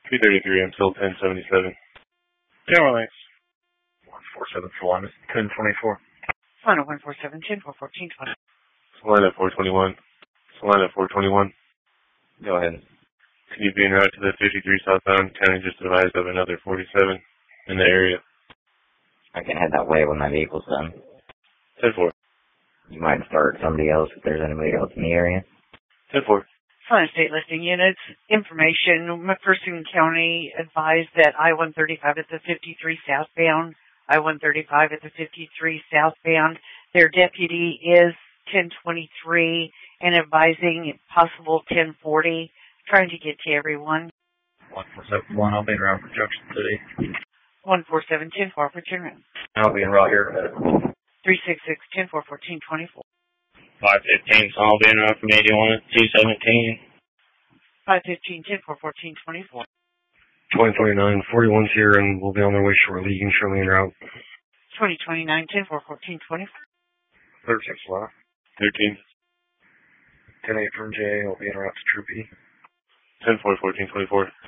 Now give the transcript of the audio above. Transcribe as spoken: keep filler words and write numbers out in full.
three thirty-three until ten seventy-seven. General links. one four seven four, ten twenty-four. Solana one four seven, ten four, fourteen twenty. Solana four twenty-one. Solana four twenty-one. Go ahead. Can you be en route to the fifty-three southbound? County just advised of another forty-seven in the area. I can head that way when my vehicle's done. ten four. You might start somebody else if there's anybody else in the area. ten four. Solana State Listing Units. Information. McPherson County advised that I one thirty-five at the fifty-three southbound. I one thirty-five at the fifty-three southbound. Their deputy is ten twenty-three and advising possible ten forty. Trying to get to everyone. one four seven one, I'll be en route for Junction City. one four seven, ten four for turnaround. I'll be en route here. three six six, ten four, fourteen twenty-four. five fifteen, so I'll be en route from eighty-one at two seventeen. five fifteen, ten four, fourteen twenty-four. twenty twenty-nine, forty-one's here and we'll be on their way shortly. You can show me en route. twenty twenty-nine, ten four, fourteen twenty-four. thirteen Solana. thirteen. ten eight from J, I'll be en route to Troop E. ten four, fourteen twenty-four.